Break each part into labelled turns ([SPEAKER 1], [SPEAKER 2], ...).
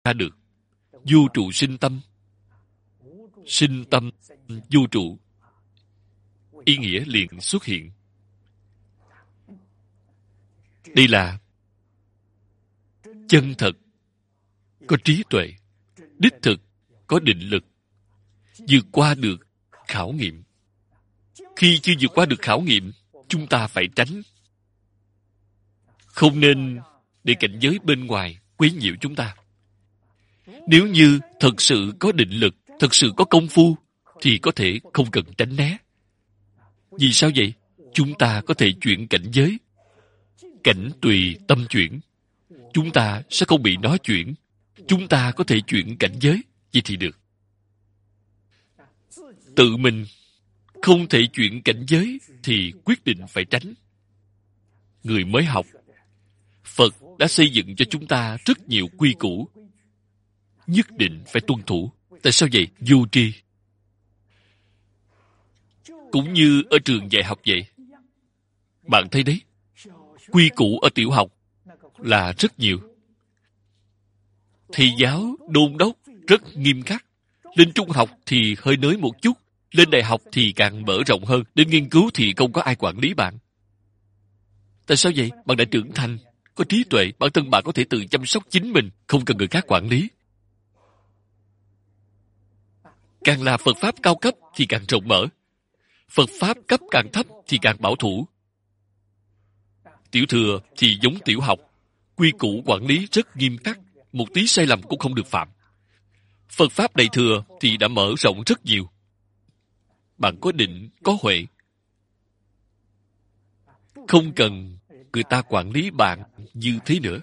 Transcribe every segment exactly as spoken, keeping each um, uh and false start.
[SPEAKER 1] ra được. Vô trụ sinh tâm. Sinh tâm vô trụ, ý nghĩa liền xuất hiện. Đây là chân thật, có trí tuệ, đích thực, có định lực, vượt qua được khảo nghiệm. Khi chưa vượt qua được khảo nghiệm, chúng ta phải tránh. Không nên để cảnh giới bên ngoài quấy nhiễu chúng ta. Nếu như thật sự có định lực, thật sự có công phu, thì có thể không cần tránh né. Vì sao vậy? Chúng ta có thể chuyển cảnh giới. Cảnh tùy tâm chuyển. Chúng ta sẽ không bị nó chuyển. Chúng ta có thể chuyển cảnh giới. Vậy thì được. Tự mình không thể chuyển cảnh giới thì quyết định phải tránh. Người mới học, Phật đã xây dựng cho chúng ta rất nhiều quy củ, nhất định phải tuân thủ. Tại sao vậy? Vô tri. Cũng như ở trường dạy học vậy. Bạn thấy đấy, quy củ ở tiểu học là rất nhiều. Thầy giáo đôn đốc rất nghiêm khắc. Lên trung học thì hơi nới một chút. Lên đại học thì càng mở rộng hơn. Đến nghiên cứu thì không có ai quản lý bạn. Tại sao vậy? Bạn đã trưởng thành, có trí tuệ, bản thân bạn có thể tự chăm sóc chính mình, không cần người khác quản lý. Càng là Phật Pháp cao cấp thì càng rộng mở. Phật Pháp cấp càng thấp thì càng bảo thủ. Tiểu thừa thì giống tiểu học. Quy củ quản lý rất nghiêm khắc. Một tí sai lầm cũng không được phạm. Phật Pháp đại thừa thì đã mở rộng rất nhiều. Bạn có định, có huệ. Không cần người ta quản lý bạn như thế nữa.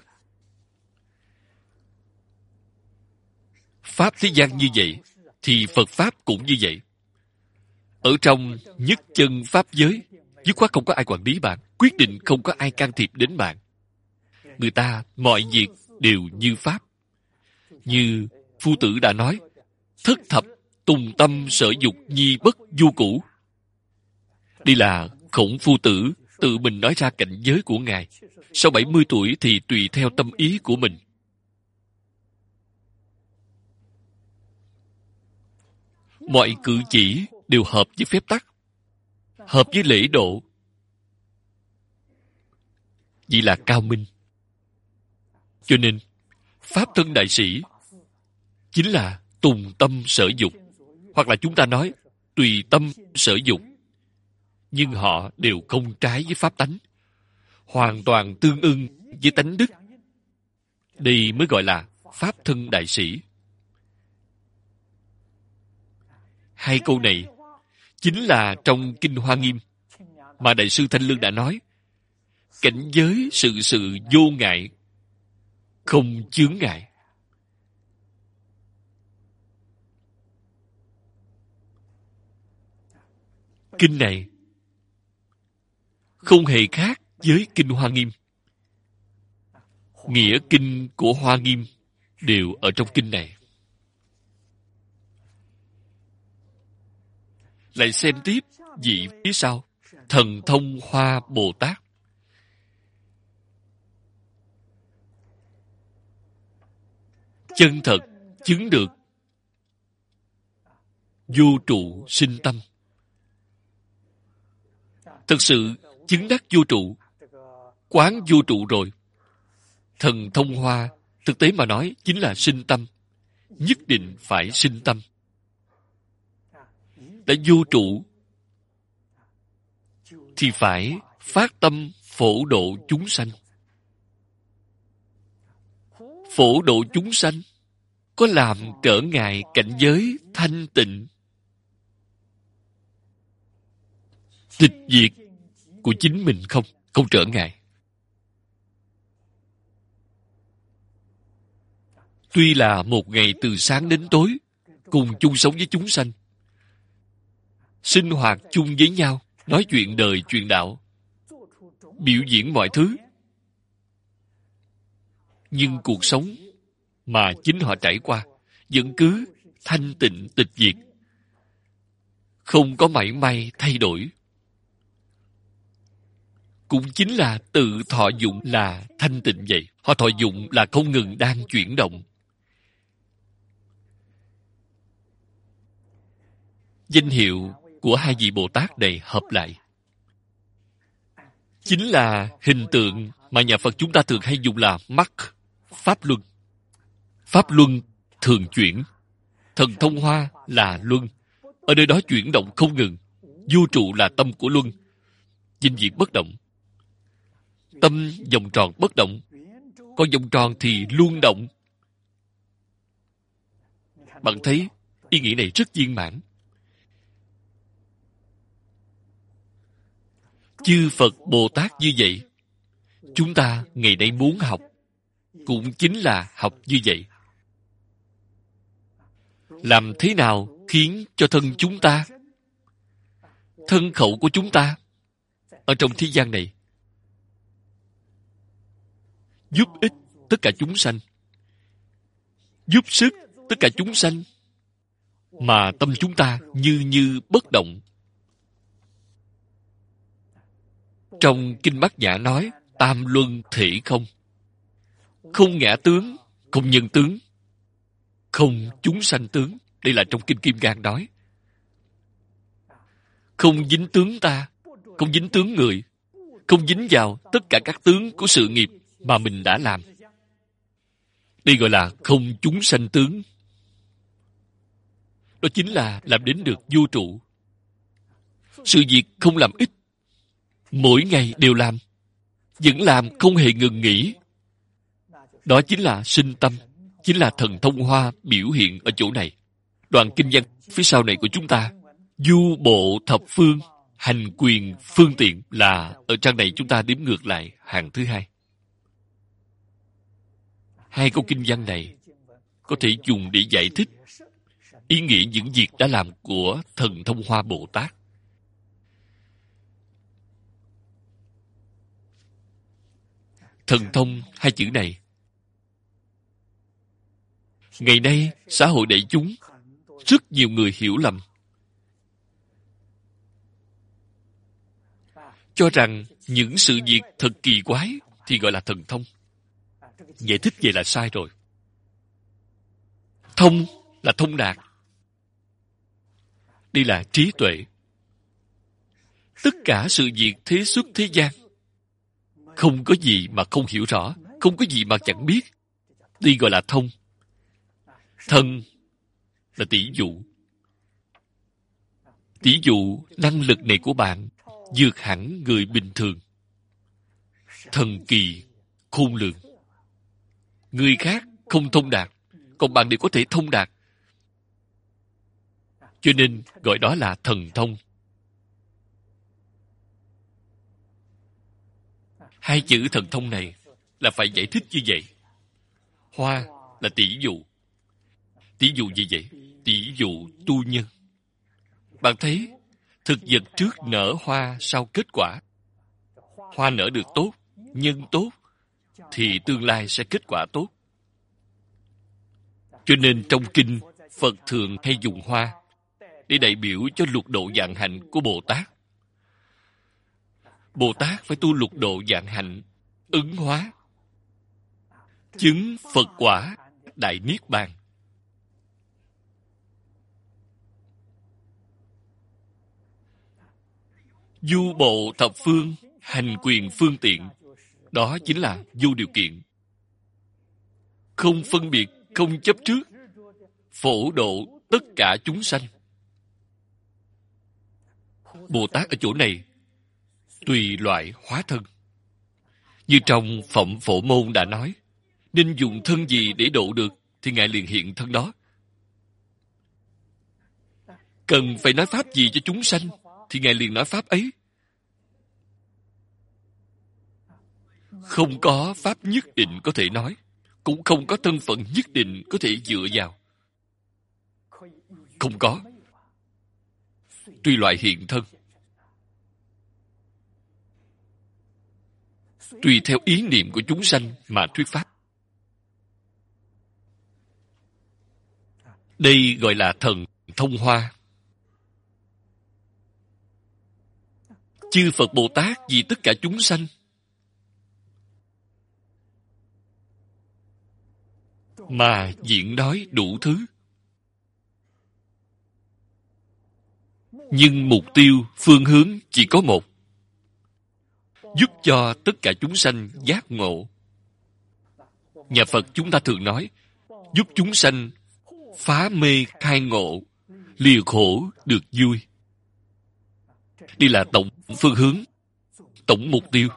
[SPEAKER 1] Pháp thế gian như vậy, thì Phật Pháp cũng như vậy. Ở trong nhất chân Pháp giới, dứt khoát không có ai quản lý bạn, quyết định không có ai can thiệp đến bạn. Người ta, mọi việc đều như Pháp. Như Phu Tử đã nói, thất thập tùng tâm sở dục nhi bất du cũ. Đây là Khổng Phu Tử tự mình nói ra cảnh giới của Ngài. Sau bảy mươi tuổi thì tùy theo tâm ý của mình. Mọi cử chỉ đều hợp với phép tắc, hợp với lễ độ. Vậy là cao minh. Cho nên, Pháp thân đại sĩ chính là tùng tâm sở dục. Hoặc là chúng ta nói, tùy tâm sở dục. Nhưng họ đều không trái với pháp tánh. Hoàn toàn tương ưng với tánh đức. Đây mới gọi là Pháp thân đại sĩ. Hai câu này chính là trong Kinh Hoa Nghiêm mà Đại sư Thanh Lương đã nói. Cảnh giới sự sự vô ngại, không chướng ngại. Kinh này không hề khác với Kinh Hoa Nghiêm. Nghĩa kinh của Hoa Nghiêm đều ở trong kinh này. Lại xem tiếp vị phía sau, Thần Thông Hoa Bồ Tát. Chân thật chứng được vô trụ sinh tâm. Thực sự chứng đắc vô trụ, quán vô trụ rồi. Thần thông hoa, thực tế mà nói, chính là sinh tâm. Nhất định phải sinh tâm. Đã vô trụ, thì phải phát tâm phổ độ chúng sanh. Phổ độ chúng sanh có làm trở ngại cảnh giới thanh tịnh, tịch diệt của chính mình không? Không trở ngại. Tuy là một ngày từ sáng đến tối, cùng chung sống với chúng sanh, sinh hoạt chung với nhau, nói chuyện đời, chuyện đạo, biểu diễn mọi thứ, nhưng cuộc sống mà chính họ trải qua vẫn cứ thanh tịnh tịch diệt, không có mảy may thay đổi. Cũng chính là tự thọ dụng là thanh tịnh vậy. Họ thọ dụng là không ngừng đang chuyển động. danh hiệu của hai vị Bồ Tát này hợp lại. Chính là hình tượng mà nhà Phật chúng ta thường hay dùng là mắt, Pháp Luân. Pháp Luân thường chuyển. Thần thông hoa là Luân. Ở nơi đó chuyển động không ngừng. Vô trụ là tâm của Luân. Vinh diệt bất động. Tâm vòng tròn bất động. Còn vòng tròn thì luôn động. Bạn thấy ý nghĩa này rất viên mãn. Chư Phật Bồ Tát như vậy, chúng ta ngày nay muốn học cũng chính là học như vậy. Làm thế nào khiến cho thân chúng ta, thân khẩu của chúng ta ở trong thế gian này giúp ích tất cả chúng sanh, giúp sức tất cả chúng sanh, mà tâm chúng ta như như bất động. Trong Kinh Bát Nhã nói tam luân thể không. Không ngã tướng, không nhân tướng, không chúng sanh tướng. Đây là trong Kinh Kim Cang nói. Không dính tướng ta, không dính tướng người, không dính vào tất cả các tướng của sự nghiệp mà mình đã làm. Đây gọi là không chúng sanh tướng. Đó chính là làm đến được vô trụ. Sự việc không làm ít, mỗi ngày đều làm, vẫn làm không hề ngừng nghỉ. Đó chính là sinh tâm, chính là thần thông hoa biểu hiện ở chỗ này. Đoạn kinh văn phía sau này của chúng ta, du bộ thập phương, hành quyền phương tiện, là ở trang này chúng ta đếm ngược lại hàng thứ hai. Hai câu kinh văn này có thể dùng để giải thích ý nghĩa những việc đã làm của thần thông hoa Bồ Tát. Thần thông hai chữ này, ngày nay xã hội đại chúng rất nhiều người hiểu lầm, cho rằng những sự việc thật kỳ quái thì gọi là thần thông. Giải thích vậy là sai rồi. Thông là thông đạt. Đây là trí tuệ. Tất cả sự việc thế xuất thế gian, không có gì mà không hiểu rõ, không có gì mà chẳng biết. Đây gọi là thông. Thân là tỷ dụ. Tỷ dụ năng lực này của bạn vượt hẳn người bình thường. Thần kỳ, khôn lường. Người khác không thông đạt, còn bạn đều có thể thông đạt. Cho nên gọi đó là thần thông. Hai chữ thần thông này là phải giải thích như vậy. Hoa là tỷ dụ. Tỷ dụ gì vậy? Tỷ dụ tu nhân. Bạn thấy, thực vật trước nở hoa sau kết quả. Hoa nở được tốt, nhân tốt, thì tương lai sẽ kết quả tốt. Cho nên trong kinh, Phật thường hay dùng hoa để đại biểu cho lục độ vạn hạnh của Bồ Tát. Bồ Tát phải tu lục độ vạn hạnh, ứng hóa, chứng Phật quả, đại niết bàn. Du bộ thập phương, hành quyền phương tiện, đó chính là vô điều kiện. Không phân biệt, không chấp trước, phổ độ tất cả chúng sanh. Bồ Tát ở chỗ này tùy loại hóa thân. Như trong Phẩm Phổ Môn đã nói, nên dùng thân gì để độ được thì Ngài liền hiện thân đó. Cần phải nói pháp gì cho chúng sanh thì Ngài liền nói pháp ấy. Không có pháp nhất định có thể nói, cũng không có thân phận nhất định có thể dựa vào. Không có. Tùy loại hiện thân. Tùy theo ý niệm của chúng sanh mà thuyết pháp. Đây gọi là thần thông hoa. Chư Phật Bồ Tát vì tất cả chúng sanh mà diễn nói đủ thứ. Nhưng mục tiêu, phương hướng chỉ có một. Giúp cho tất cả chúng sanh giác ngộ. Nhà Phật chúng ta thường nói, giúp chúng sanh phá mê khai ngộ, lìa khổ được vui. Đây là tổng phương hướng, tổng mục tiêu.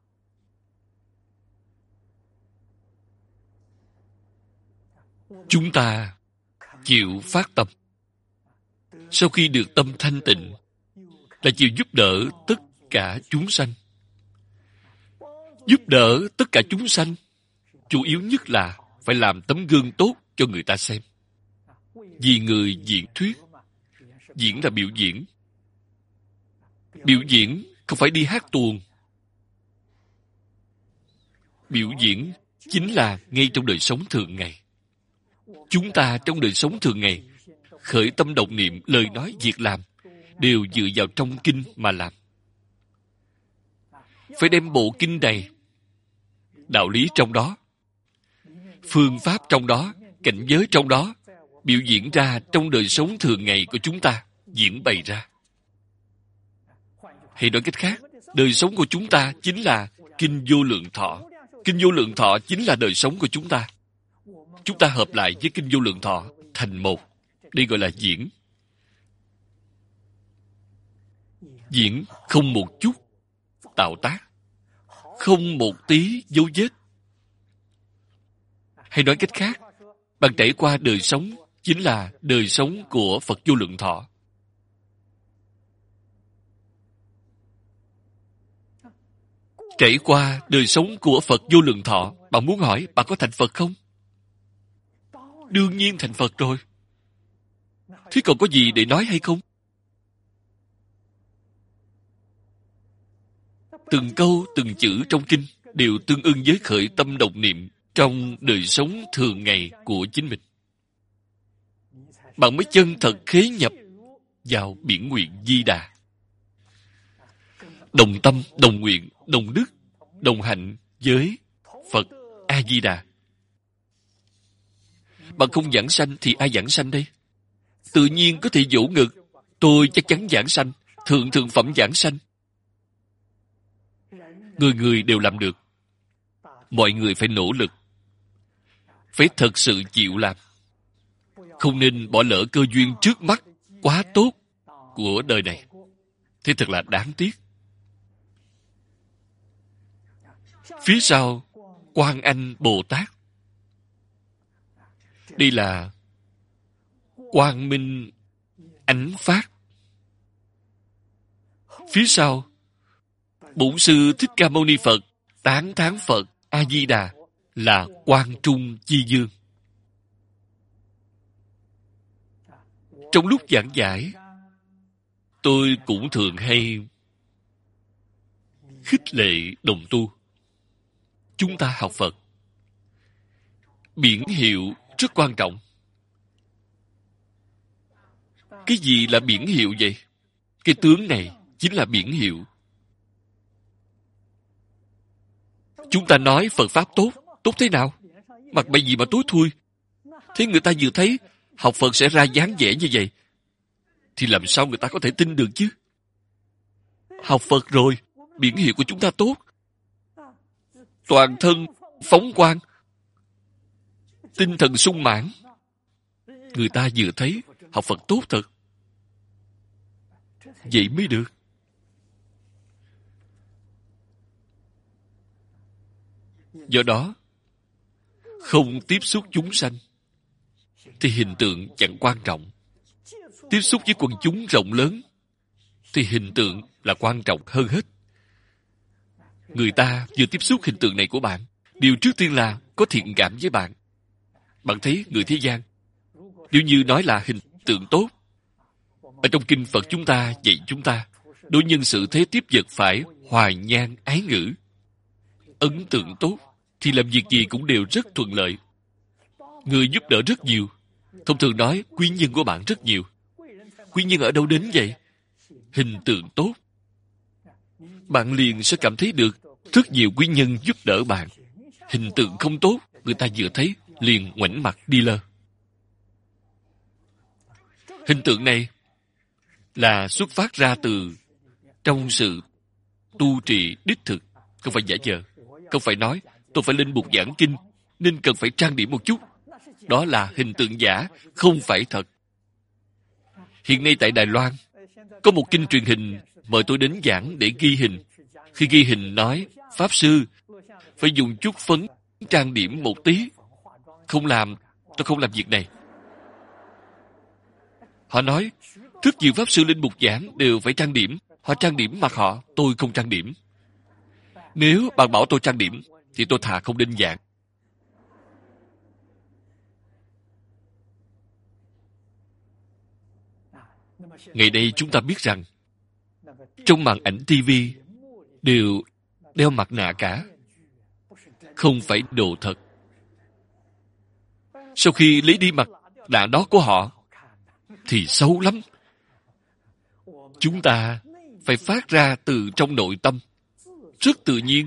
[SPEAKER 1] Chúng ta chịu phát tâm. Sau khi được tâm thanh tịnh, là chịu giúp đỡ tất cả chúng sanh. Giúp đỡ tất cả chúng sanh, chủ yếu nhất là phải làm tấm gương tốt cho người ta xem. Vì người diễn thuyết. Diễn là biểu diễn. Biểu diễn không phải đi hát tuồng. Biểu diễn chính là ngay trong đời sống thường ngày. Chúng ta trong đời sống thường ngày, khởi tâm động niệm, lời nói, việc làm, đều dựa vào trong kinh mà làm. Phải đem bộ kinh này, đạo lý trong đó, phương pháp trong đó, cảnh giới trong đó, biểu diễn ra trong đời sống thường ngày của chúng ta, diễn bày ra. Hay nói cách khác, đời sống của chúng ta chính là Kinh Vô Lượng Thọ. Kinh Vô Lượng Thọ chính là đời sống của chúng ta. Chúng ta hợp lại với Kinh Vô Lượng Thọ thành một. Đây gọi là diễn. Diễn không một chút tạo tác, không một tí dấu vết. Hay nói cách khác, bạn trải qua đời sống chính là đời sống của Phật Vô Lượng Thọ. Trải qua đời sống của Phật Vô Lượng Thọ, bạn muốn hỏi bạn có thành Phật không? Đương nhiên thành Phật rồi. Thế còn có gì để nói hay không? Từng câu, từng chữ trong kinh đều tương ưng với khởi tâm động niệm trong đời sống thường ngày của chính mình. Bạn mới chân thật khế nhập vào biển nguyện Di Đà. Đồng tâm, đồng nguyện, đồng đức, đồng hạnh với Phật A-di-đà. Bạn không giảng sanh thì ai giảng sanh đây? Tự nhiên có thể vỗ ngực, tôi chắc chắn giảng sanh, thượng thượng phẩm giảng sanh. Người người đều làm được. Mọi người phải nỗ lực. Phải thật sự chịu làm. Không nên bỏ lỡ cơ duyên trước mắt quá tốt của đời này. Thế thật là đáng tiếc. Phía sau, Quan Anh Bồ Tát. Đây là quang minh ánh phát. Phía sau, Bổn Sư Thích Ca Mâu Ni Phật tán thán Phật A-di-đà là Quang Trung Chi Dương. Trong lúc giảng giải, tôi cũng thường hay khích lệ đồng tu. Chúng ta học Phật, biển hiệu rất quan trọng. Cái gì là biển hiệu vậy? Cái tướng này chính là biển hiệu. Chúng ta nói Phật Pháp tốt. Tốt thế nào? Mặt mày gì mà tối thui? Thế người ta vừa thấy học Phật sẽ ra dáng vẻ như vậy, thì làm sao người ta có thể tin được chứ? Học Phật rồi, biển hiệu của chúng ta tốt. Toàn thân phóng quang, tinh thần sung mãn. Người ta vừa thấy học Phật tốt thật. Vậy mới được. Do đó, không tiếp xúc chúng sanh thì hình tượng chẳng quan trọng. Tiếp xúc với quần chúng rộng lớn thì hình tượng là quan trọng hơn hết. Người ta vừa tiếp xúc hình tượng này của bạn, điều trước tiên là có thiện cảm với bạn. Bạn thấy người thế gian, nếu như nói là hình tượng tốt, ở trong kinh Phật chúng ta dạy chúng ta, đối nhân xử thế tiếp vật phải hoài nhan ái ngữ. Ấn tượng tốt thì làm việc gì cũng đều rất thuận lợi. Người giúp đỡ rất nhiều. Thông thường nói quý nhân của bạn rất nhiều. Quý nhân ở đâu đến vậy? Hình tượng tốt. Bạn liền sẽ cảm thấy được rất nhiều quý nhân giúp đỡ bạn. Hình tượng không tốt, người ta vừa thấy liền ngoảnh mặt đi lơ. Hình tượng này là xuất phát ra từ trong sự tu trì đích thực, không phải giả vờ. Không phải nói tôi phải lên bục giảng kinh nên cần phải trang điểm một chút. Đó là hình tượng giả, không phải thật. Hiện nay tại Đài Loan có một kênh truyền hình mời tôi đến giảng để ghi hình. Khi ghi hình nói Pháp Sư phải dùng chút phấn trang điểm một tí. Không làm, tôi không làm việc này. Họ nói rất nhiều Pháp Sư lên bục giảng đều phải trang điểm. Họ trang điểm mặt họ, tôi không trang điểm. Nếu bạn bảo tôi trang điểm thì tôi thà không đến giảng. Ngày nay chúng ta biết rằng trong màn ảnh ti vi đều đeo mặt nạ cả, không phải đồ thật. Sau khi lấy đi mặt nạ đó của họ thì xấu lắm. Chúng ta phải phát ra từ trong nội tâm, rất tự nhiên.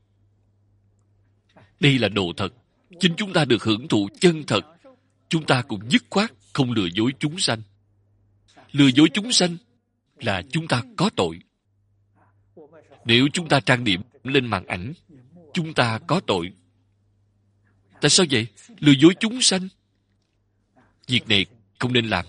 [SPEAKER 1] Đây là đồ thật. Chính chúng ta được hưởng thụ chân thật. Chúng ta cũng dứt khoát không lừa dối chúng sanh. Lừa dối chúng sanh là chúng ta có tội. Nếu chúng ta trang điểm lên màn ảnh, chúng ta có tội. Tại sao vậy? Lừa dối chúng sanh. Việc này không nên làm.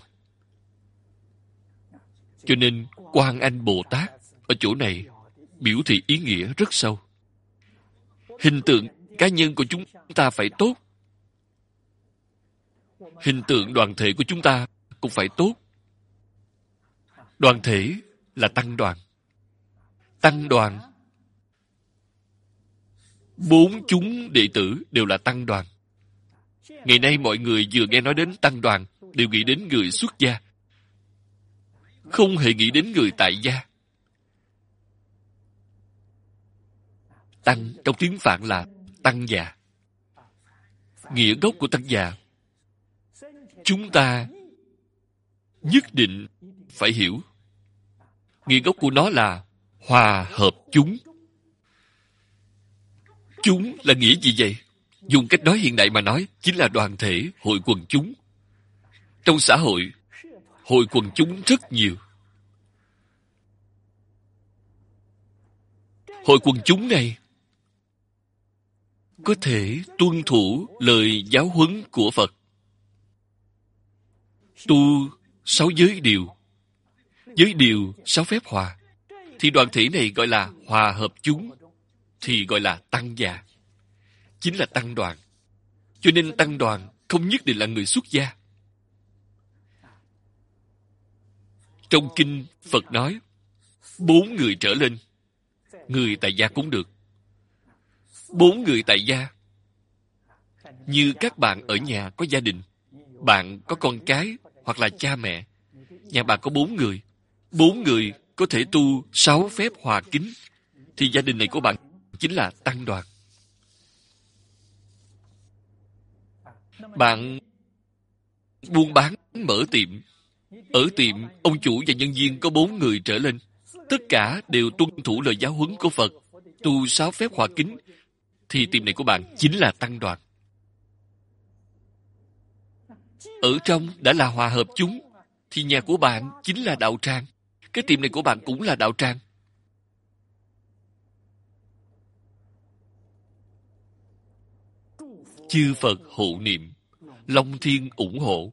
[SPEAKER 1] Cho nên Quan Anh Bồ Tát ở chỗ này biểu thị ý nghĩa rất sâu. Hình tượng cá nhân của chúng ta phải tốt. Hình tượng đoàn thể của chúng ta cũng phải tốt. Đoàn thể là tăng đoàn. Tăng đoàn, bốn chúng đệ tử đều là tăng đoàn. Ngày nay mọi người vừa nghe nói đến tăng đoàn đều nghĩ đến người xuất gia, không hề nghĩ đến người tại gia. Tăng trong tiếng Phạn là tăng già. Nghĩa gốc của tăng già chúng ta nhất định phải hiểu. Nghĩa gốc của nó là hòa hợp chúng. Chúng là nghĩa gì vậy? Dùng cách nói hiện đại mà nói, chính là đoàn thể, hội quần chúng. Trong xã hội, hội quần chúng rất nhiều. Hội quần chúng này có thể tuân thủ lời giáo huấn của Phật, tu sáu giới điều, giới điều sáu phép hòa, thì đoàn thể này gọi là hòa hợp chúng, thì gọi là tăng già, chính là tăng đoàn. Cho nên tăng đoàn không nhất định là người xuất gia. Trong kinh Phật nói bốn người trở lên, người tại gia cũng được. Bốn người tại gia, như các bạn ở nhà có gia đình, bạn có con cái hoặc là cha mẹ, nhà bạn có bốn người, bốn người có thể tu sáu phép hòa kính, thì gia đình này của bạn chính là tăng đoàn. Bạn buôn bán mở tiệm, ở tiệm ông chủ và nhân viên có bốn người trở lên, tất cả đều tuân thủ lời giáo huấn của Phật, tu sáu phép hòa kính, thì tiệm này của bạn chính là tăng đoàn. Ở trong đã là hòa hợp chúng, thì nhà của bạn chính là đạo tràng. Cái tiệm này của bạn cũng là đạo tràng. Chư Phật hộ niệm, Long Thiên ủng hộ.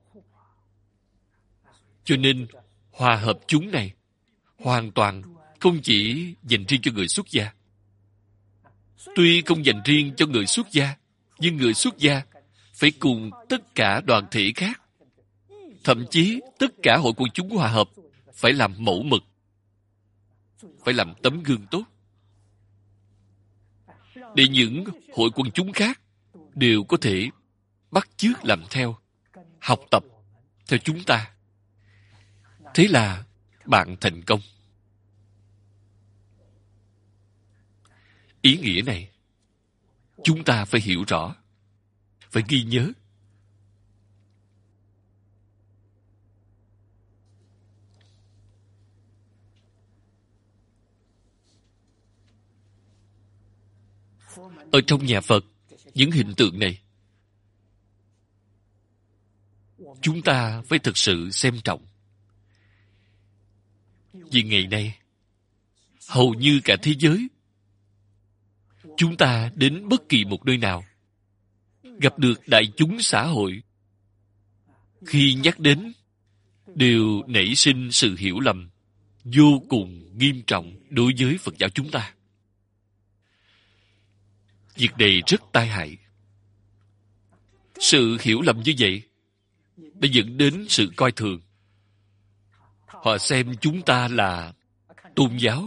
[SPEAKER 1] Cho nên hòa hợp chúng này hoàn toàn không chỉ dành riêng cho người xuất gia. Tuy không dành riêng cho người xuất gia, nhưng người xuất gia phải cùng tất cả đoàn thể khác, thậm chí tất cả hội quần chúng hòa hợp, phải làm mẫu mực, phải làm tấm gương tốt, để những hội quần chúng khác đều có thể bắt chước làm theo, học tập theo chúng ta. Thế là bạn thành công. Ý nghĩa này chúng ta phải hiểu rõ, phải ghi nhớ. Ở trong nhà Phật, những hình tượng này chúng ta phải thực sự xem trọng. Vì ngày nay, hầu như cả thế giới, chúng ta đến bất kỳ một nơi nào, gặp được đại chúng xã hội, khi nhắc đến, đều nảy sinh sự hiểu lầm vô cùng nghiêm trọng đối với Phật giáo chúng ta. Việc này rất tai hại. Sự hiểu lầm như vậy đã dẫn đến sự coi thường. Họ xem chúng ta là tôn giáo.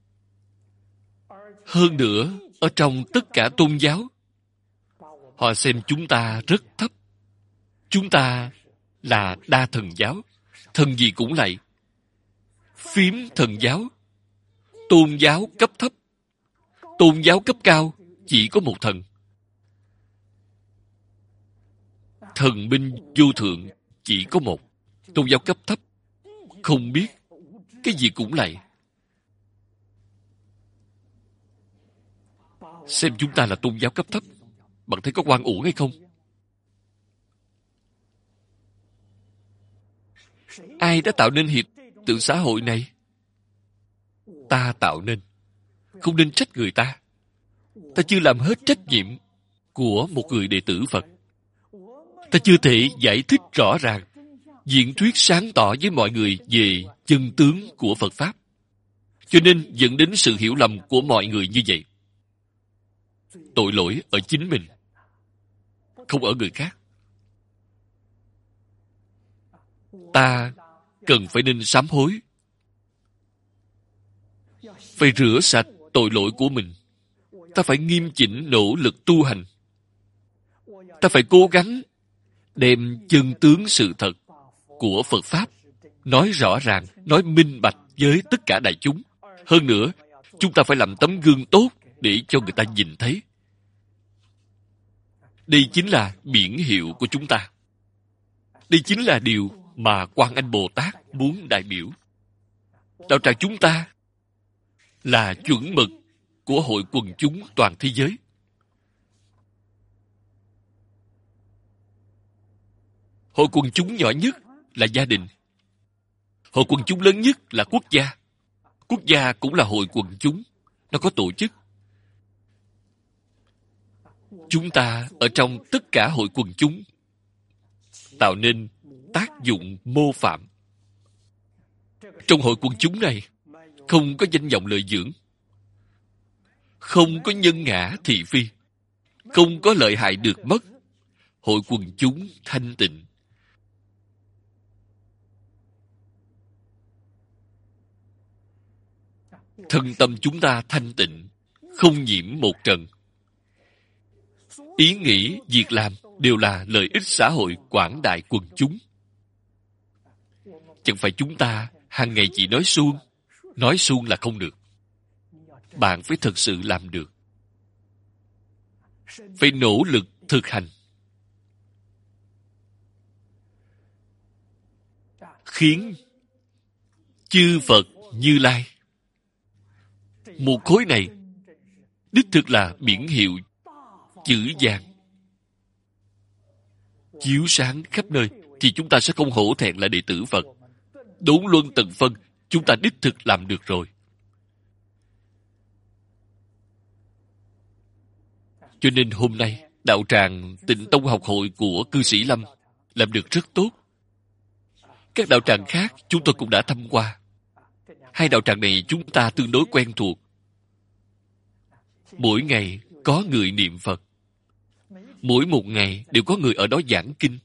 [SPEAKER 1] Hơn nữa, ở trong tất cả tôn giáo, họ xem chúng ta rất thấp. Chúng ta là đa thần giáo. Thần gì cũng lạy. Phím thần giáo. Tôn giáo cấp thấp. Tôn giáo cấp cao chỉ có một thần. Thần minh vô thượng chỉ có một. Tôn giáo cấp thấp không biết, cái gì cũng lạy. Xem chúng ta là tôn giáo cấp thấp, bạn thấy có oan uổng hay không? Ai đã tạo nên hiện tượng xã hội này? Ta tạo nên. Không nên trách người ta. Ta chưa làm hết trách nhiệm của một người đệ tử Phật. Ta chưa thể giải thích rõ ràng, diễn thuyết sáng tỏ với mọi người về chân tướng của Phật Pháp. Cho nên dẫn đến sự hiểu lầm của mọi người như vậy. Tội lỗi ở chính mình, không ở người khác. Ta cần phải nên sám hối, phải rửa sạch tội lỗi của mình. Ta phải nghiêm chỉnh nỗ lực tu hành. Ta phải cố gắng đem chân tướng sự thật của Phật Pháp nói rõ ràng, nói minh bạch với tất cả đại chúng. Hơn nữa, chúng ta phải làm tấm gương tốt để cho người ta nhìn thấy. Đây chính là biển hiệu của chúng ta. Đây chính là điều mà Quan Âm Bồ Tát muốn đại biểu. Đạo tràng chúng ta là chuẩn mực của hội quần chúng toàn thế giới. Hội quần chúng nhỏ nhất là gia đình. Hội quần chúng lớn nhất là quốc gia. Quốc gia cũng là hội quần chúng. Nó có tổ chức. Chúng ta ở trong tất cả hội quần chúng tạo nên tác dụng mô phạm. Trong hội quần chúng này không có danh vọng lợi dưỡng, không có nhân ngã thị phi, không có lợi hại được mất. Hội quần chúng thanh tịnh. Thân tâm chúng ta thanh tịnh, không nhiễm một trần. Ý nghĩ, việc làm đều là lợi ích xã hội quảng đại quần chúng. Chẳng phải chúng ta hàng ngày chỉ nói suông. Nói suông là không được. Bạn phải thực sự làm được. Phải nỗ lực thực hành. Khiến chư Phật Như Lai, một khối này đích thực là biển hiệu chữ vàng chiếu sáng khắp nơi, thì chúng ta sẽ không hổ thẹn là đệ tử Phật. Đốn luân tận phân, chúng ta đích thực làm được rồi. Cho nên hôm nay, đạo tràng Tịnh Tông học hội của cư sĩ Lâm làm được rất tốt. Các đạo tràng khác chúng tôi cũng đã thăm qua. Hai đạo tràng này chúng ta tương đối quen thuộc. Mỗi ngày có người niệm Phật. Mỗi một ngày đều có người ở đó giảng kinh.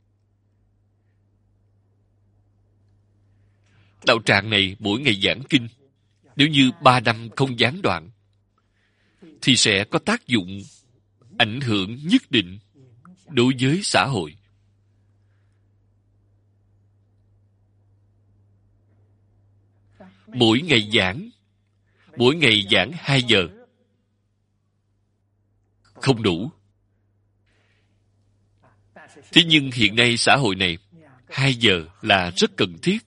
[SPEAKER 1] Đạo tràng này mỗi ngày giảng kinh, nếu như ba năm không gián đoạn, thì sẽ có tác dụng ảnh hưởng nhất định đối với xã hội. Mỗi ngày giảng, mỗi ngày giảng hai giờ, không đủ. Thế nhưng hiện nay xã hội này, hai giờ là rất cần thiết.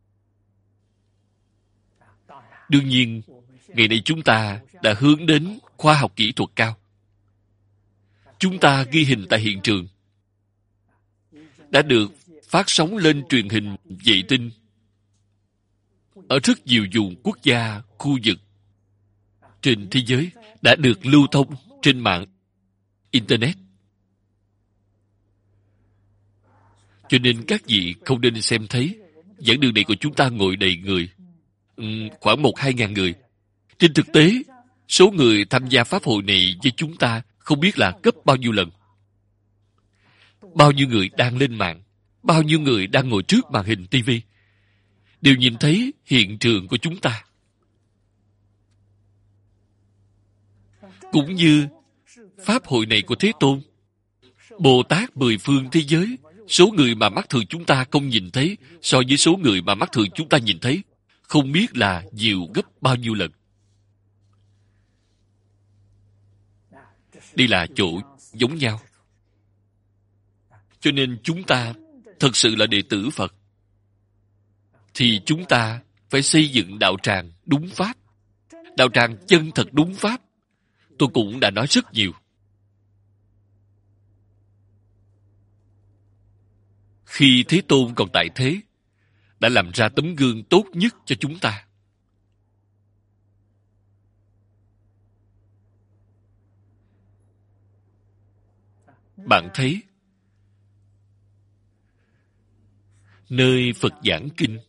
[SPEAKER 1] Đương nhiên, ngày nay chúng ta đã hướng đến khoa học kỹ thuật cao. Chúng ta ghi hình tại hiện trường, đã được phát sóng lên truyền hình vệ tinh ở rất nhiều vùng quốc gia, khu vực trên thế giới đã được lưu thông trên mạng Internet. Cho nên các vị không nên xem thấy giảng đường này của chúng ta ngồi đầy người, khoảng một hai ngàn người. Trên thực tế, số người tham gia pháp hội này với chúng ta không biết là gấp bao nhiêu lần. Bao nhiêu người đang lên mạng, bao nhiêu người đang ngồi trước màn hình ti vi, đều nhìn thấy hiện trường của chúng ta. Cũng như pháp hội này của Thế Tôn, Bồ Tát mười phương thế giới, số người mà mắt thường chúng ta không nhìn thấy so với số người mà mắt thường chúng ta nhìn thấy không biết là nhiều gấp bao nhiêu lần. Đây là chỗ giống nhau. Cho nên chúng ta thật sự là đệ tử Phật, thì chúng ta phải xây dựng đạo tràng đúng pháp. Đạo tràng chân thật đúng pháp, tôi cũng đã nói rất nhiều. Khi Thế Tôn còn tại thế, đã làm ra tấm gương tốt nhất cho chúng ta. Bạn thấy, nơi Phật giảng kinh,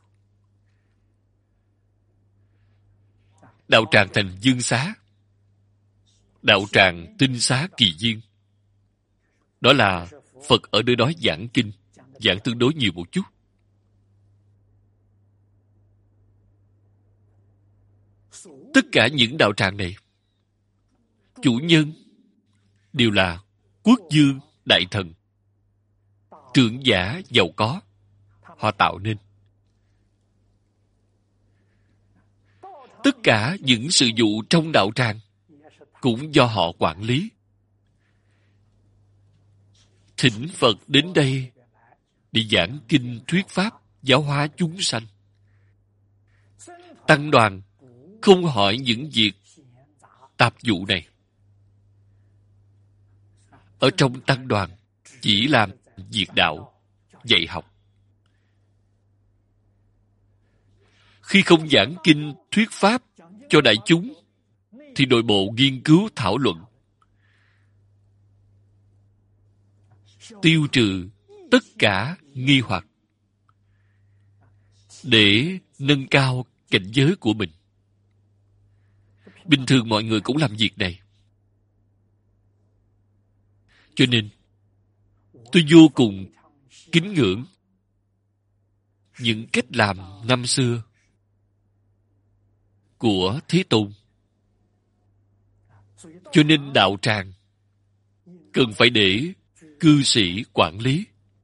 [SPEAKER 1] đạo tràng thành Dương Xá, đạo tràng Tinh Xá Kỳ Viên, đó là Phật ở nơi đó giảng kinh, giảng tương đối nhiều một chút. Tất cả những đạo tràng này, chủ nhân đều là quốc vương, đại thần, trưởng giả giàu có, họ tạo nên. Tất cả những sự vụ trong đạo tràng cũng do họ quản lý. Thỉnh Phật đến đây để giảng kinh thuyết pháp, giáo hóa chúng sanh. Tăng đoàn không hỏi những việc tạp vụ này. Ở trong tăng đoàn chỉ làm việc đạo, dạy học. Khi không giảng kinh thuyết pháp cho đại chúng, thì nội bộ nghiên cứu thảo luận, tiêu trừ tất cả nghi hoặc để nâng cao cảnh giới của mình. Bình thường mọi người cũng làm việc này. Cho nên, tôi vô cùng kính ngưỡng những cách làm năm xưa của Thế Tôn. Cho nên đạo tràng cần phải để cư sĩ quản lý.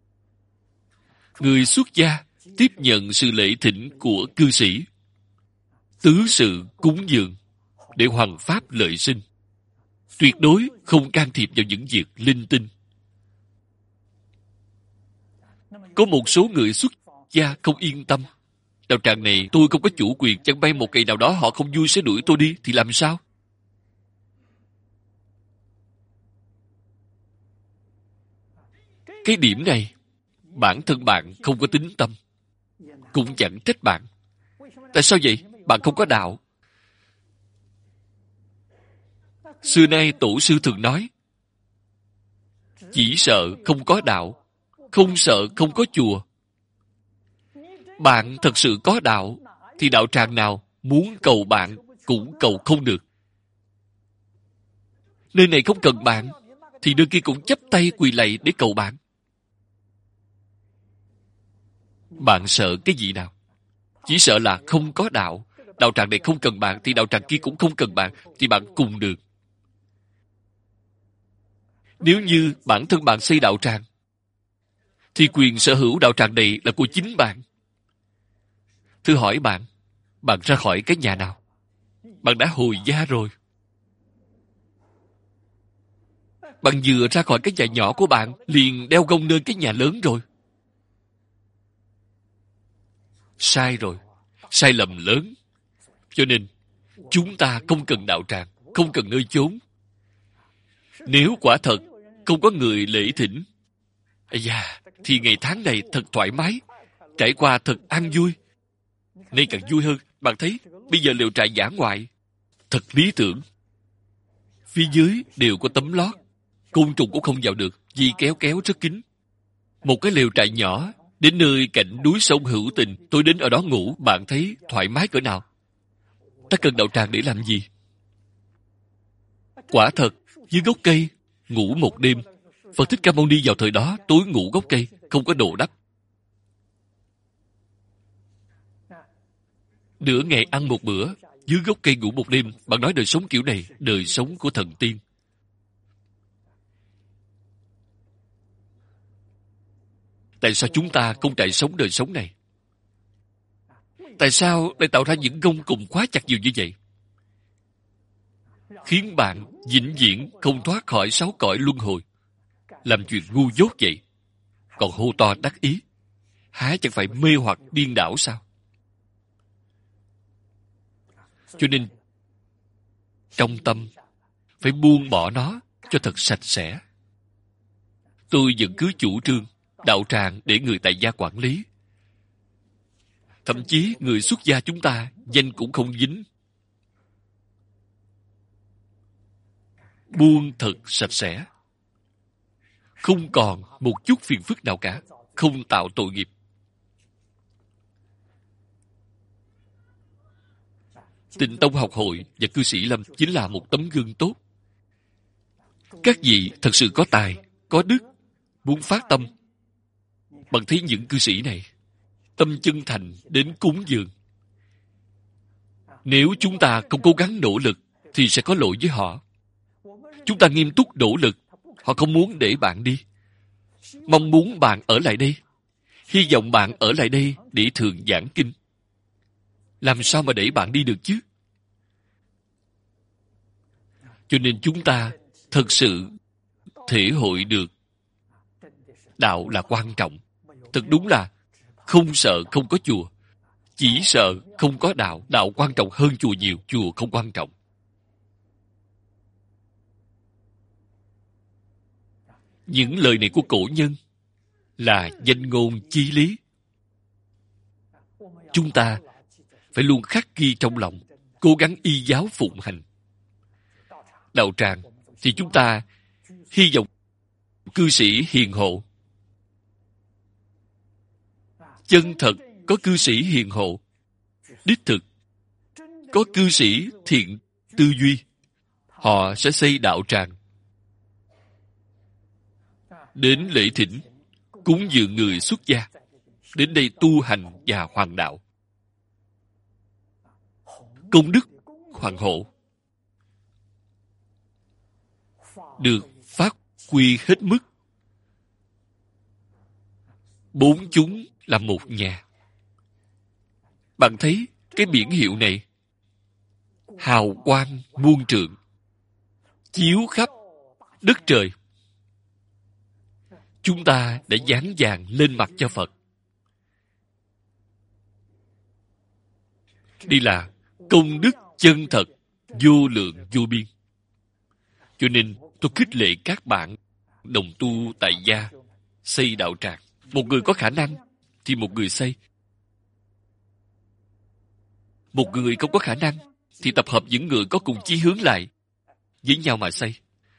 [SPEAKER 1] Người xuất gia tiếp nhận sự lễ thỉnh của cư sĩ, tứ sự cúng dường để hoằng pháp lợi sinh. Tuyệt đối không can thiệp vào những việc linh tinh. Có một số người xuất gia không yên tâm. Đạo tràng này tôi không có chủ quyền, chẳng may một ngày nào đó họ không vui sẽ đuổi tôi đi, thì làm sao? Cái điểm này, bản thân bạn không có tín tâm, cũng chẳng trách bạn. Tại sao vậy? Bạn không có đạo. Xưa nay tổ sư thường nói, chỉ sợ không có đạo, không sợ không có chùa. Bạn thật sự có đạo, thì đạo tràng nào muốn cầu bạn cũng cầu không được. Nơi này không cần bạn, thì nơi kia cũng chắp tay quỳ lạy để cầu bạn. Bạn sợ cái gì nào? Chỉ sợ là không có đạo. Đạo tràng này không cần bạn, thì đạo tràng kia cũng không cần bạn, thì bạn cùng được. Nếu như bản thân bạn xây đạo tràng, thì quyền sở hữu đạo tràng này là của chính bạn. Thử hỏi bạn, bạn ra khỏi cái nhà nào? Bạn đã hồi gia rồi. Bạn vừa ra khỏi cái nhà nhỏ của bạn, liền đeo gông lên cái nhà lớn rồi. Sai rồi. Sai lầm lớn. Cho nên, chúng ta không cần đạo tràng, không cần nơi chốn. Nếu quả thật không có người lễ thỉnh, ây da, thì ngày tháng này thật thoải mái, trải qua thật an vui. Nay càng vui hơn. Bạn thấy, bây giờ lều trại dã ngoại thật lý tưởng. Phía dưới đều có tấm lót. Côn trùng cũng không vào được, vì kéo kéo rất kín. Một cái lều trại nhỏ, đến nơi cạnh núi sông hữu tình, tôi đến ở đó ngủ, bạn thấy thoải mái cỡ nào? Ta cần đạo tràng để làm gì? Quả thật, dưới gốc cây, ngủ một đêm. Phật Thích Ca Mâu Ni vào thời đó, tối ngủ gốc cây, không có đồ đắp. Nửa ngày ăn một bữa, dưới gốc cây ngủ một đêm. Bạn nói đời sống kiểu này, đời sống của thần tiên. Tại sao chúng ta không trải sống đời sống này? Tại sao lại tạo ra những gông cùm khóa chặt nhiều như vậy? Khiến bạn vĩnh viễn không thoát khỏi sáu cõi luân hồi. Làm chuyện ngu dốt vậy. Còn hô to đắc ý. Há chẳng phải mê hoặc điên đảo sao? Cho nên, trong tâm, phải buông bỏ nó cho thật sạch sẽ. Tôi vẫn cứ chủ trương đạo tràng để người tại gia quản lý. Thậm chí người xuất gia chúng ta danh cũng không dính. Buông thật sạch sẽ. Không còn một chút phiền phức nào cả. Không tạo tội nghiệp. Tịnh Tông học hội và cư sĩ Lâm chính là một tấm gương tốt. Các vị thật sự có tài, có đức, muốn phát tâm. Bạn thấy những cư sĩ này, tâm chân thành đến cúng dường. Nếu chúng ta không cố gắng nỗ lực, thì sẽ có lỗi với họ. Chúng ta nghiêm túc nỗ lực, họ không muốn để bạn đi. Mong muốn bạn ở lại đây. Hy vọng bạn ở lại đây để thường giảng kinh. Làm sao mà để bạn đi được chứ? Cho nên chúng ta thật sự thể hội được đạo là quan trọng. Thật đúng là không sợ không có chùa. Chỉ sợ không có đạo. Đạo quan trọng hơn chùa nhiều. Chùa không quan trọng. Những lời này của cổ nhân là danh ngôn chí lý. Chúng ta phải luôn khắc ghi trong lòng, cố gắng y giáo phụng hành. Đạo tràng thì chúng ta hy vọng cư sĩ hiền hộ. Chân thật có cư sĩ hiền hộ. Đích thực có cư sĩ thiện tư duy. Họ sẽ xây đạo tràng. Đến lễ thỉnh, cúng dường người xuất gia. Đến đây tu hành và hoàn đạo. Công đức hoàng hộ được phát huy hết mức. Bốn chúng là một nhà. Bạn thấy cái biển hiệu này hào quang muôn trượng, chiếu khắp đất trời. Chúng ta đã dán vàng lên mặt cho Phật. Đây là công đức chân thật, vô lượng vô biên. Cho nên tôi khích lệ các bạn đồng tu tại gia xây đạo tràng. Một người có khả năng thì một người xây. Một người không có khả năng thì tập hợp những người có cùng chí hướng lại với nhau mà xây.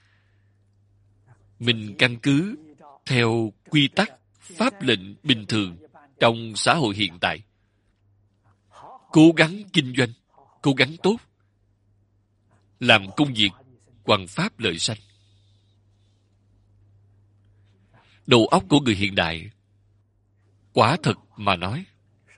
[SPEAKER 1] Mình căn cứ theo quy tắc pháp lệnh bình thường trong xã hội hiện tại. Cố gắng kinh doanh, cố gắng tốt, làm công việc hoằng pháp lợi sanh. Đầu óc của người hiện đại, quả thật mà nói,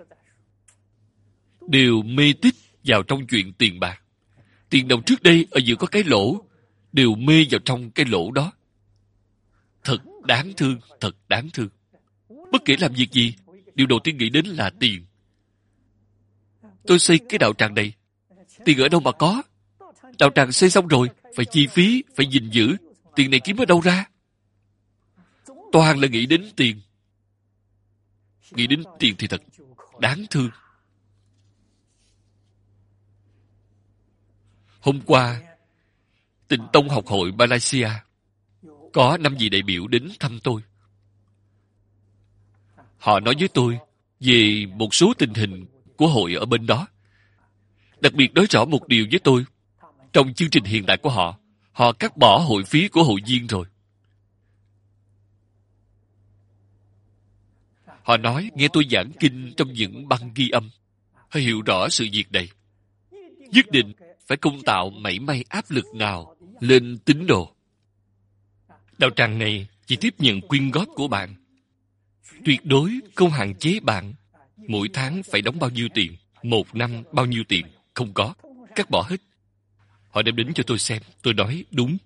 [SPEAKER 1] đều mê tít vào trong chuyện tiền bạc. Tiền đồng trước đây ở giữa có cái lỗ, đều mê vào trong cái lỗ đó. Thật đáng thương, thật đáng thương. Bất kể làm việc gì, điều đầu tiên nghĩ đến là tiền. Tôi xây cái đạo tràng này, tiền ở đâu mà có? Đạo tràng xây xong rồi, phải chi phí, phải gìn giữ. Tiền này kiếm ở đâu ra? Toàn là nghĩ đến tiền. Nghĩ đến tiền thì thật đáng thương. Hôm qua, Tịnh Tông học hội Malaysia có năm vị đại biểu đến thăm tôi. Họ nói với tôi về một số tình hình của hội ở bên đó. Đặc biệt nói rõ một điều với tôi. Trong chương trình hiện tại của họ, họ cắt bỏ hội phí của hội viên rồi. Họ nói nghe tôi giảng kinh trong những băng ghi âm. Họ hiểu rõ sự việc này. Nhất định phải không tạo mảy may áp lực nào lên tín đồ. Đạo tràng này chỉ tiếp nhận quyên góp của bạn. Tuyệt đối không hạn chế bạn mỗi tháng phải đóng bao nhiêu tiền, một năm bao nhiêu tiền. Không có. Cắt bỏ hết. Họ đem đến cho tôi xem. Tôi nói đúng.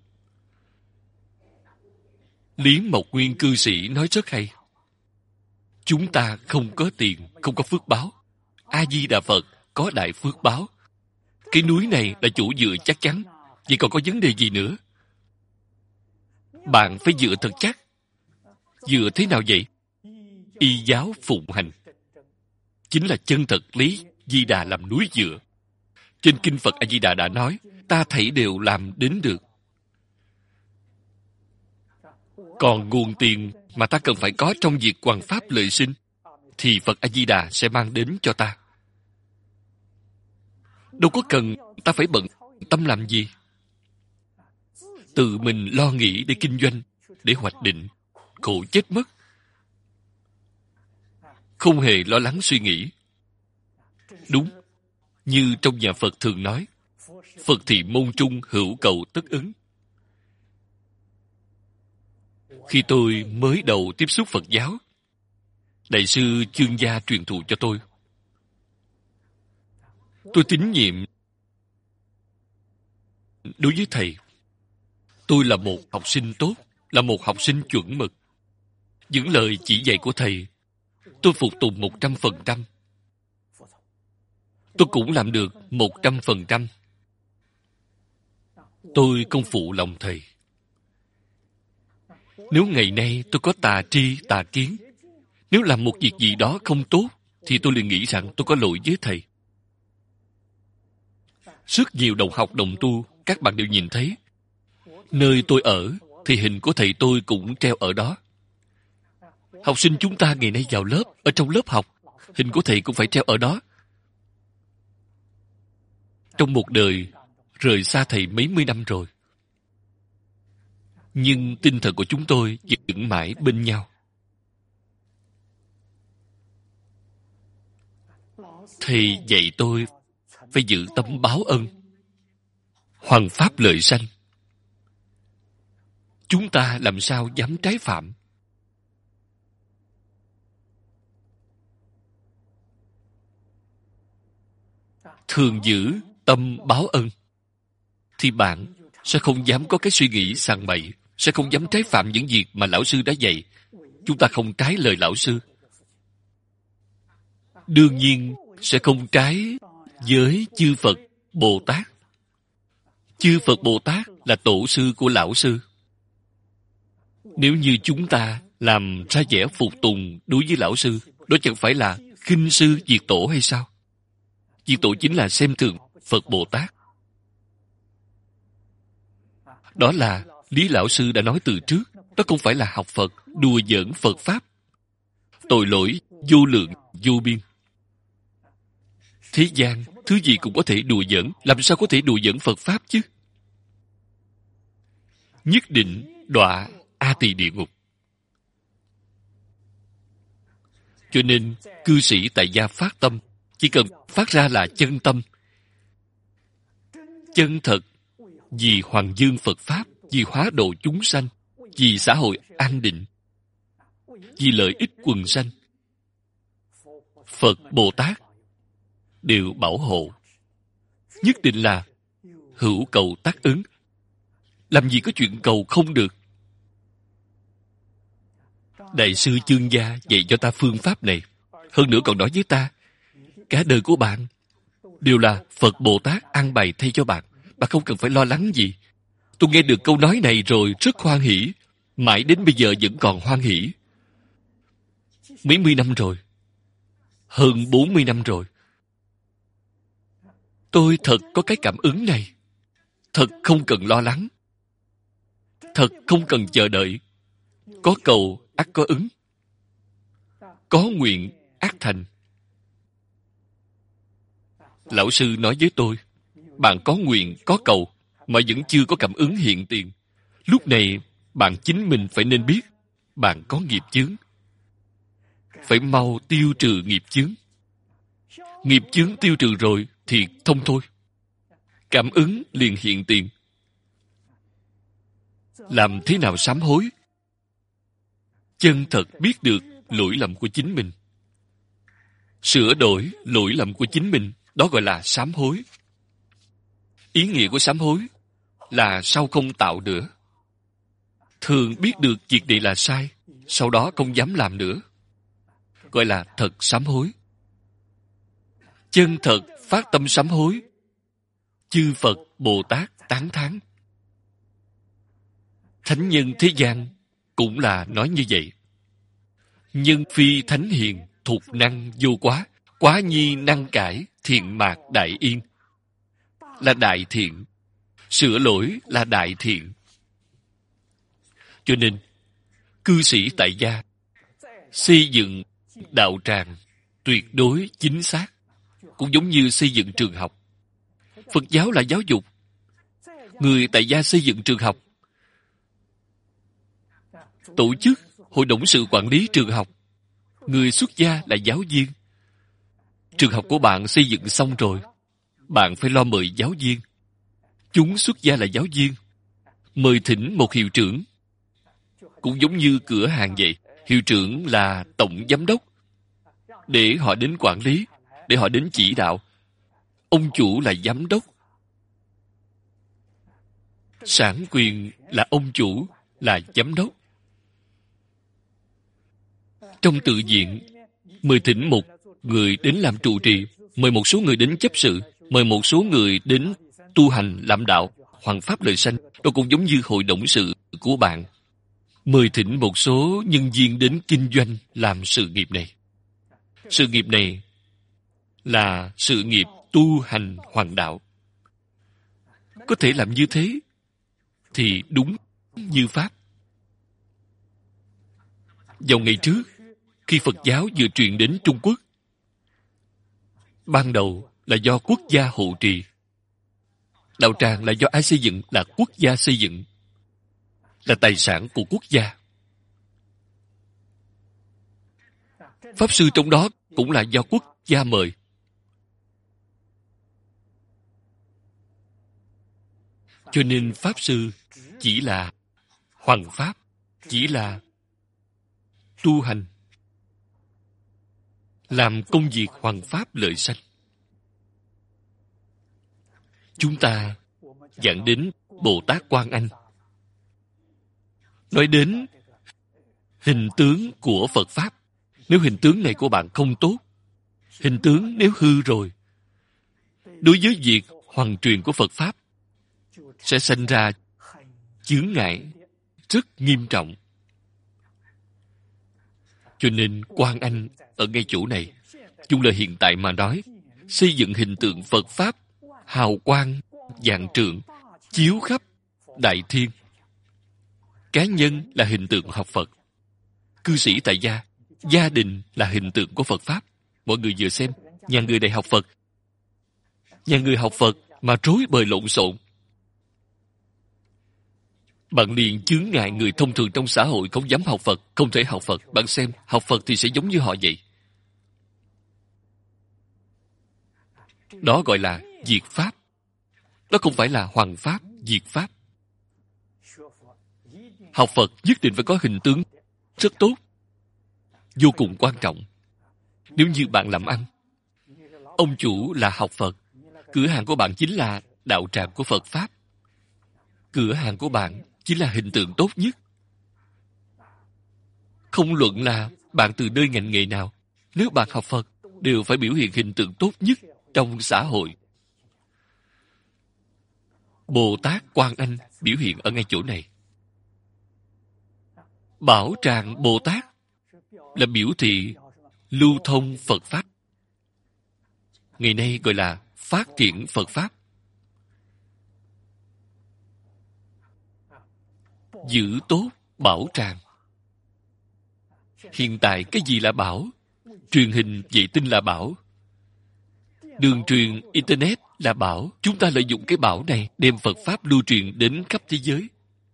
[SPEAKER 1] Lý Mộc Nguyên cư sĩ nói rất hay. Chúng ta không có tiền, không có phước báo. A-di-đà Phật có đại phước báo. Cái núi này là chỗ dựa chắc chắn. Vậy còn có vấn đề gì nữa? Bạn phải dựa thật chắc. Dựa thế nào vậy? Y giáo phụng hành. Chính là chân thật lý Di Đà làm núi dựa. Trên Kinh Phật A-di-đà đã nói, ta thảy đều làm đến được. Còn nguồn tiền mà ta cần phải có trong việc hoằng pháp lợi sinh, thì Phật A-di-đà sẽ mang đến cho ta. Đâu có cần ta phải bận tâm làm gì. Tự mình lo nghĩ để kinh doanh, để hoạch định, khổ chết mất. Không hề lo lắng suy nghĩ. Đúng, như trong nhà Phật thường nói, Phật thị môn trung hữu cầu tất ứng. Khi tôi mới đầu tiếp xúc Phật giáo, Đại sư Chương Gia truyền thụ cho tôi. Tôi tín nhiệm đối với thầy. Tôi là một học sinh tốt, là một học sinh chuẩn mực. Những lời chỉ dạy của thầy, tôi phục tùng một trăm phần trăm. Tôi cũng làm được một trăm phần trăm. Tôi không phụ lòng thầy. Nếu ngày nay tôi có tà tri, tà kiến, nếu làm một việc gì đó không tốt, thì tôi liền nghĩ rằng tôi có lỗi với thầy. Rất nhiều đồng học đồng tu, các bạn đều nhìn thấy. Nơi tôi ở, thì hình của thầy tôi cũng treo ở đó. Học sinh chúng ta ngày nay vào lớp, ở trong lớp học, hình của thầy cũng phải treo ở đó. Trong một đời, rời xa thầy mấy mươi năm rồi. Nhưng tinh thần của chúng tôi vẫn mãi bên nhau. Thầy dạy tôi phải giữ tâm báo ân, hoằng pháp lợi sanh. Chúng ta làm sao dám trái phạm? Thường giữ tâm báo ân, thì bạn sẽ không dám có cái suy nghĩ sằng bậy, sẽ không dám trái phạm những việc mà lão sư đã dạy. Chúng ta không trái lời lão sư. Đương nhiên sẽ không trái với chư Phật, Bồ Tát. Chư Phật, Bồ Tát là tổ sư của lão sư. Nếu như chúng ta làm ra vẻ phục tùng đối với lão sư, đó chẳng phải là khinh sư diệt tổ hay sao? Diệt tổ chính là xem thường Phật, Bồ Tát. Đó là Lý Lão Sư đã nói từ trước. Đó không phải là học Phật, đùa giỡn Phật Pháp. Tội lỗi vô lượng, vô biên. Thế gian, thứ gì cũng có thể đùa giỡn. Làm sao có thể đùa giỡn Phật Pháp chứ? Nhất định đọa A Tỳ địa ngục. Cho nên, cư sĩ tại gia phát tâm, chỉ cần phát ra là chân tâm. Chân thật, vì hoàng dương Phật Pháp, vì hóa độ chúng sanh, vì xã hội an định, vì lợi ích quần sanh. Phật, Bồ Tát đều bảo hộ. Nhất định là hữu cầu tác ứng. Làm gì có chuyện cầu không được. Đại sư Chương Gia dạy cho ta phương pháp này. Hơn nữa còn nói với ta, cả đời của bạn đều là Phật Bồ Tát an bày thay cho bạn. Bạn không cần phải lo lắng gì. Tôi nghe được câu nói này rồi rất hoan hỷ. Mãi đến bây giờ vẫn còn hoan hỷ. Mấy mươi năm rồi. Hơn bốn mươi năm rồi. Tôi thật có cái cảm ứng này. Thật không cần lo lắng. Thật không cần chờ đợi. Có cầu, ắt có ứng. Có nguyện, ắt thành. Lão sư nói với tôi, bạn có nguyện, có cầu, mà vẫn chưa có cảm ứng hiện tiền. Lúc này, bạn chính mình phải nên biết, bạn có nghiệp chướng. Phải mau tiêu trừ nghiệp chướng. Nghiệp chướng tiêu trừ rồi thì thông thôi. Cảm ứng liền hiện tiền. Làm thế nào sám hối? Chân thật biết được lỗi lầm của chính mình. Sửa đổi lỗi lầm của chính mình, đó gọi là sám hối. Ý nghĩa của sám hối là sau không tạo nữa. Thường biết được việc này là sai, sau đó không dám làm nữa. Gọi là thật sám hối. Chân thật phát tâm sám hối. Chư Phật, Bồ Tát tán thán. Thánh nhân thế gian cũng là nói như vậy. Nhân phi thánh hiền, thục năng vô quá, quá nhi năng cải, thiện mạc đại yên. Là đại thiện. Sửa lỗi là đại thiện. Cho nên, cư sĩ tại gia xây dựng đạo tràng tuyệt đối chính xác, cũng giống như xây dựng trường học. Phật giáo là giáo dục. Người tại gia xây dựng trường học, tổ chức hội đồng sự quản lý trường học. Người xuất gia là giáo viên. Trường học của bạn xây dựng xong rồi, bạn phải lo mời giáo viên. Chúng xuất gia là giáo viên, mời thỉnh một hiệu trưởng. Cũng giống như cửa hàng vậy, hiệu trưởng là tổng giám đốc, để họ đến quản lý, để họ đến chỉ đạo. Ông chủ là giám đốc. Sản quyền là ông chủ, là giám đốc. Trong tự viện, mời thỉnh một người đến làm trụ trì, mời một số người đến chấp sự, mời một số người đến tu hành làm đạo, hoằng pháp lợi sanh. Đó cũng giống như hội đồng sự của bạn. Mời thỉnh một số nhân viên đến kinh doanh làm sự nghiệp này. Sự nghiệp này là sự nghiệp tu hành hoằng đạo. Có thể làm như thế thì đúng như Pháp. Vào ngày trước, khi Phật giáo vừa truyền đến Trung Quốc, ban đầu là do quốc gia hộ trì. Đạo tràng là do ai xây dựng? Là quốc gia xây dựng. Là tài sản của quốc gia. Pháp sư trong đó cũng là do quốc gia mời. Cho nên Pháp sư chỉ là hoằng pháp, chỉ là tu hành, làm công việc hoằng pháp lợi sanh. Chúng ta dẫn đến Bồ Tát Quan Anh, nói đến hình tướng của Phật Pháp. Nếu hình tướng này của bạn không tốt, hình tướng nếu hư rồi, đối với việc hoằng truyền của Phật Pháp sẽ sinh ra chướng ngại rất nghiêm trọng. Cho nên Quan Anh ở ngay chỗ này, dùng lời hiện tại mà nói, xây dựng hình tượng Phật Pháp hào quang vạn trượng, chiếu khắp đại thiên. Cá nhân là hình tượng học Phật. Cư sĩ tại gia, gia đình là hình tượng của Phật Pháp. Mọi người vừa xem, nhà người này học Phật, nhà người học Phật mà rối bời lộn xộn, bạn liền chướng ngại người thông thường trong xã hội không dám học Phật, không thể học Phật. Bạn xem, học Phật thì sẽ giống như họ vậy. Đó gọi là diệt Pháp. Đó không phải là hoằng Pháp, diệt Pháp. Học Phật nhất định phải có hình tướng rất tốt, vô cùng quan trọng. Nếu như bạn làm ăn, ông chủ là học Phật, cửa hàng của bạn chính là đạo tràng của Phật Pháp. Cửa hàng của bạn chính là hình tượng tốt nhất. Không luận là bạn từ nơi ngành nghề nào, nếu bạn học Phật, đều phải biểu hiện hình tượng tốt nhất trong xã hội. Bồ Tát Quan Anh biểu hiện ở ngay chỗ này. Bảo tràng Bồ Tát là biểu thị lưu thông Phật Pháp. Ngày nay gọi là phát triển Phật Pháp. Giữ tốt bảo tràng. Hiện tại cái gì là bảo? Truyền hình vệ tinh là bảo. Đường truyền Internet là bảo. Chúng ta lợi dụng cái bảo này đem Phật Pháp lưu truyền đến khắp thế giới.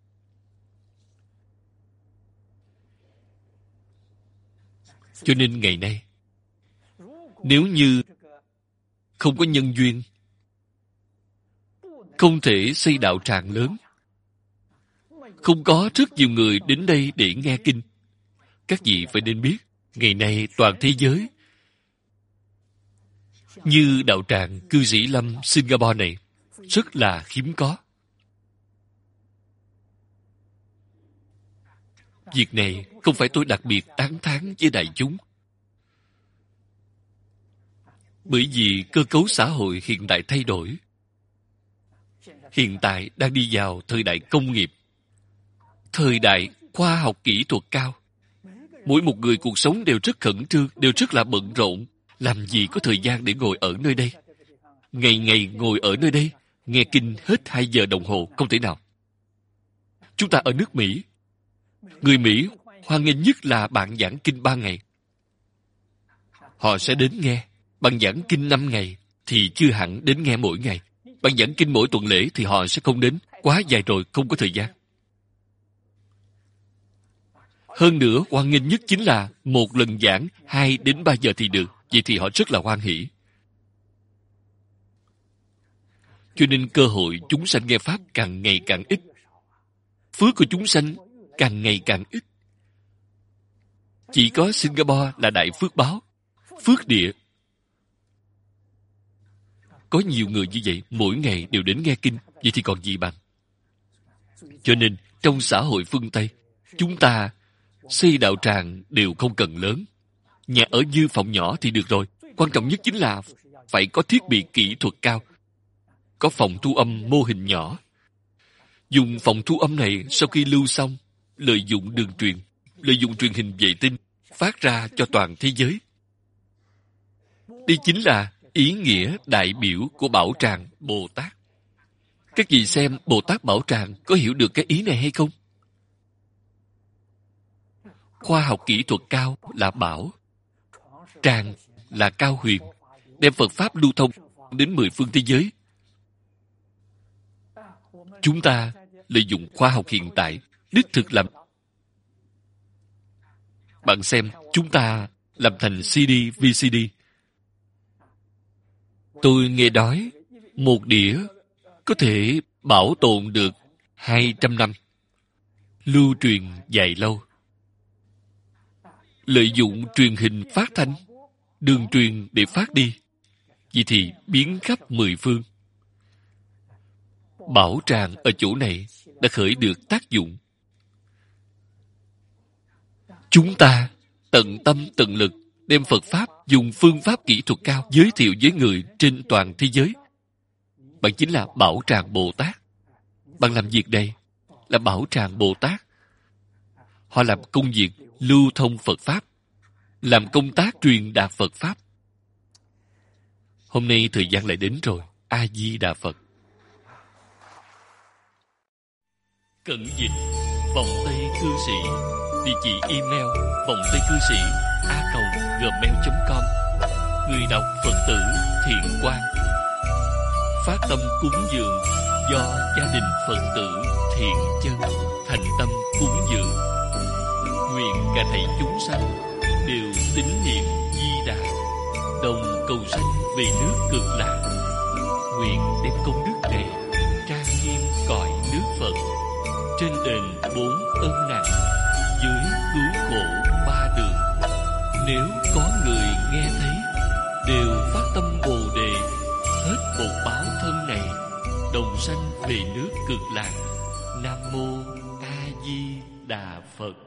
[SPEAKER 1] Cho nên ngày nay, nếu như không có nhân duyên, không thể xây đạo tràng lớn, không có rất nhiều người đến đây để nghe kinh. Các vị phải nên biết, ngày nay toàn thế giới, như đạo tràng Cư Sĩ Lâm Singapore này, rất là hiếm có. Việc này không phải tôi đặc biệt tán thán với đại chúng. Bởi vì cơ cấu xã hội hiện tại thay đổi. Hiện tại đang đi vào thời đại công nghiệp, thời đại khoa học kỹ thuật cao. Mỗi một người cuộc sống đều rất khẩn trương, đều rất là bận rộn. Làm gì có thời gian để ngồi ở nơi đây? Ngày ngày ngồi ở nơi đây, nghe kinh hết hai giờ đồng hồ, không thể nào. Chúng ta ở nước Mỹ, người Mỹ hoan nghênh nhất là bạn giảng kinh ba ngày. Họ sẽ đến nghe. Bạn giảng kinh năm ngày thì chưa hẳn đến nghe mỗi ngày. Bạn giảng kinh mỗi tuần lễ thì họ sẽ không đến. Quá dài rồi, không có thời gian. Hơn nữa, hoan nghênh nhất chính là một lần giảng hai đến ba giờ thì được. Vậy thì họ rất là hoan hỷ. Cho nên cơ hội chúng sanh nghe Pháp càng ngày càng ít. Phước của chúng sanh càng ngày càng ít. Chỉ có Singapore là đại phước báo, phước địa. Có nhiều người như vậy, mỗi ngày đều đến nghe kinh, vậy thì còn gì bằng. Cho nên, trong xã hội phương Tây, chúng ta xây đạo tràng đều không cần lớn. Nhà ở như phòng nhỏ thì được rồi. Quan trọng nhất chính là phải có thiết bị kỹ thuật cao. Có phòng thu âm mô hình nhỏ. Dùng phòng thu âm này sau khi lưu xong, lợi dụng đường truyền, lợi dụng truyền hình vệ tinh, phát ra cho toàn thế giới. Đây chính là ý nghĩa đại biểu của Bảo Tràng Bồ Tát. Các vị xem Bồ Tát Bảo Tràng có hiểu được cái ý này hay không? Khoa học kỹ thuật cao là bảo, tràng là cao huyền, đem Phật Pháp lưu thông đến mười phương thế giới. Chúng ta lợi dụng khoa học hiện tại, đích thực làm. Bạn xem, chúng ta làm thành xê đê, vê xê đê. Tôi nghe nói, một đĩa có thể bảo tồn được hai trăm năm, lưu truyền dài lâu. Lợi dụng truyền hình phát thanh, đường truyền để phát đi, vậy thì biến khắp mười phương. Bảo tràng ở chỗ này đã khởi được tác dụng. Chúng ta tận tâm tận lực đem Phật Pháp dùng phương pháp kỹ thuật cao giới thiệu với người trên toàn thế giới. Bạn chính là Bảo Tràng Bồ Tát. Bạn làm việc đây là Bảo Tràng Bồ Tát. Họ làm công việc lưu thông Phật Pháp, làm công tác truyền đạt Phật Pháp. Hôm nay thời gian lại đến rồi. A Di Đà Phật. Cận dịch vòng Tây Cư Sĩ. Địa chỉ email vòng Tây Cư Sĩ a còng gmail chấm com. Người đọc Phật tử Thiện Quang. Phát tâm cúng dường do gia đình Phật tử Thiện Chân thành tâm cúng dường. Nguyện cả thảy chúng sanh đều tín niệm Di Đà, đồng cầu sanh về nước Cực Lạc. Nguyện đem công đức này trang nghiêm cõi nước Phật, trên đền bốn ân nặng, dưới cứu khổ ba đường. Nếu có người nghe thấy, đều phát tâm Bồ Đề, hết bột báo thân này, đồng sanh về nước Cực Lạc. Nam mô A Di Đà Phật.